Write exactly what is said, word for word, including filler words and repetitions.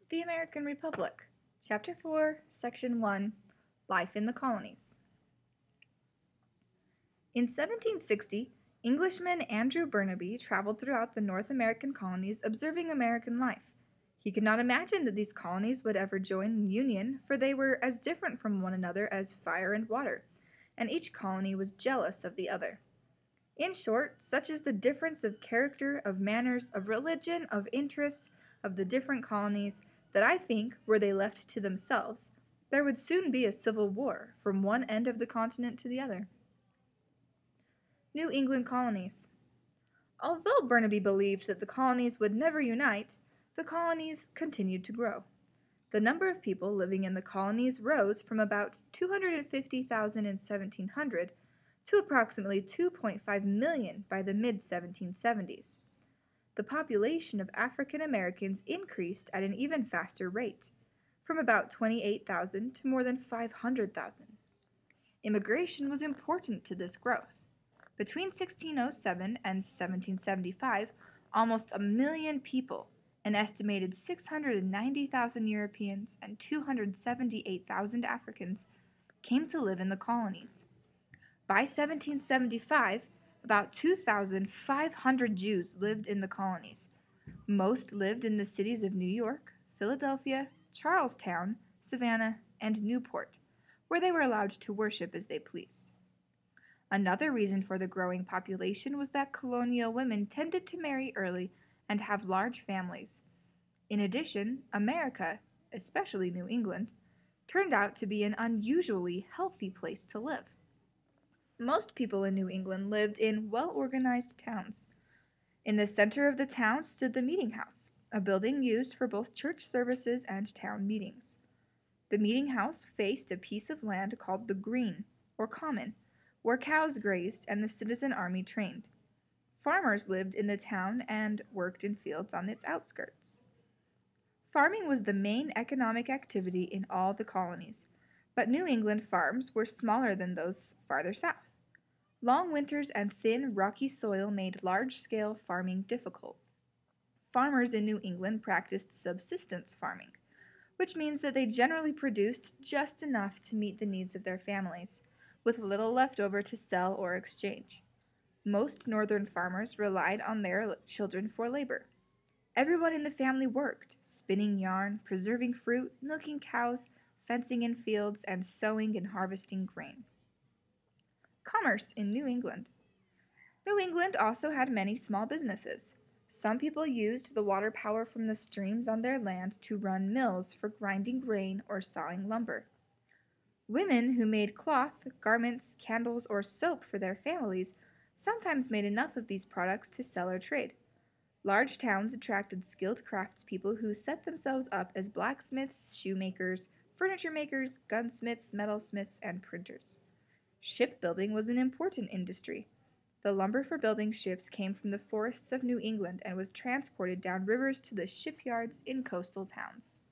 The American Republic, Chapter four, Section one, Life in the Colonies. In seventeen sixty, Englishman Andrew Burnaby traveled throughout the North American colonies observing American life. He could not imagine that these colonies would ever join in union, for they were as different from one another as fire and water, and each colony was jealous of the other. In short, such is the difference of character, of manners, of religion, of interest, of the different colonies, that I think, were they left to themselves, there would soon be a civil war from one end of the continent to the other. New England colonies. Although Burnaby believed that the colonies would never unite, the colonies continued to grow. The number of people living in the colonies rose from about two hundred fifty thousand in seventeen hundred to approximately two point five million by the mid seventeen seventies. The population of African Americans increased at an even faster rate, from about twenty-eight thousand to more than five hundred thousand. Immigration was important to this growth. Between sixteen oh seven and seventeen seventy-five, almost a million people, an estimated six hundred ninety thousand Europeans and two hundred seventy-eight thousand Africans, came to live in the colonies. By seventeen seventy-five, about two thousand five hundred Jews lived in the colonies. Most lived in the cities of New York, Philadelphia, Charlestown, Savannah, and Newport, where they were allowed to worship as they pleased. Another reason for the growing population was that colonial women tended to marry early and have large families. In addition, America, especially New England, turned out to be an unusually healthy place to live. Most people in New England lived in well-organized towns. In the center of the town stood the meeting house, a building used for both church services and town meetings. The meeting house faced a piece of land called the Green, or Common, where cows grazed and the citizen army trained. Farmers lived in the town and worked in fields on its outskirts. Farming was the main economic activity in all the colonies, but New England farms were smaller than those farther south. Long winters and thin, rocky soil made large-scale farming difficult. Farmers in New England practiced subsistence farming, which means that they generally produced just enough to meet the needs of their families, with little left over to sell or exchange. Most northern farmers relied on their children for labor. Everyone in the family worked, spinning yarn, preserving fruit, milking cows, fencing in fields, and sowing and harvesting grain. Commerce in New England. New England also had many small businesses. Some people used the water power from the streams on their land to run mills for grinding grain or sawing lumber. Women who made cloth, garments, candles, or soap for their families sometimes made enough of these products to sell or trade. Large towns attracted skilled craftspeople who set themselves up as blacksmiths, shoemakers, furniture makers, gunsmiths, metalsmiths, and printers. Shipbuilding was an important industry. The lumber for building ships came from the forests of New England and was transported down rivers to the shipyards in coastal towns.